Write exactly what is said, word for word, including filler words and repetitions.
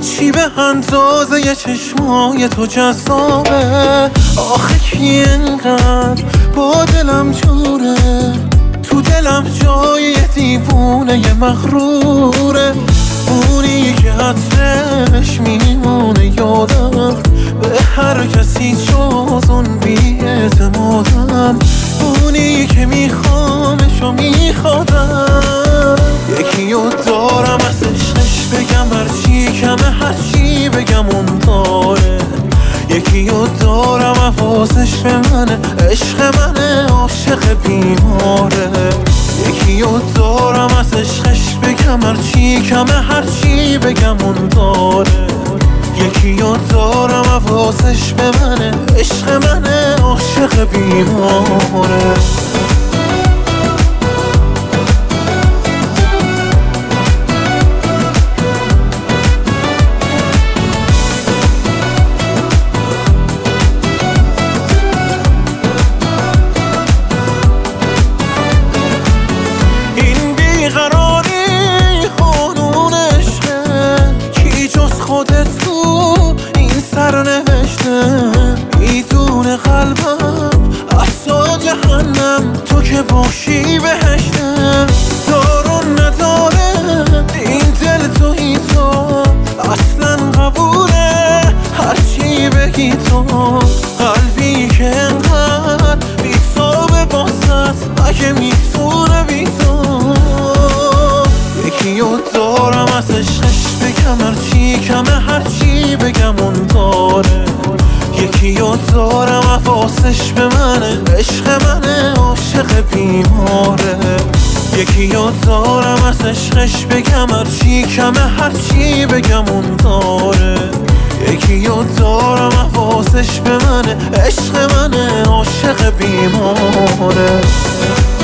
چی به اندازه ی چشمای تو جذابه؟ آخه کی انقدر با دلم جوره؟ تو دلم جای یه دیوونه یه مغروره، اونی که عطرش میمونه یادم، به هر کسی جز اون بی اعتمادم، اونی که میخوامش و میخوادم. یکی رو دارم از عشقش بگم هرچی کمه، هرچی بگم اون داره. یکی رو دارم حواسش به منه، عشق منه، عاشق بیماره. یکی رو دارم از عشقش بگم هرچی کمه، هرچی بگم اون داره. یکی رو دارم حواسش به منه، عشق منه، عاشق بیماره. خودت تو این سر نوشته، میدونه قلبم احسا جهنم، تو که باشی بهشته. دارون نداره این دل توی تو، اصلا قبوله هرچی بگی تو. قلبی که انقدر بیتابه باست، اگه میتونه بی تو. یکی رو دارم از عشقش بگم هرچی کمه، هرچی بگم اون داره. یکی رو دارم حواسش به منه، عشق منه، عاشق بیماره. یکی رو دارم از عشقش بگم هرچی کمه، هرچی بگم اون داره. یکی رو دارم حواسش به منه، عشق منه، عاشق بیماره.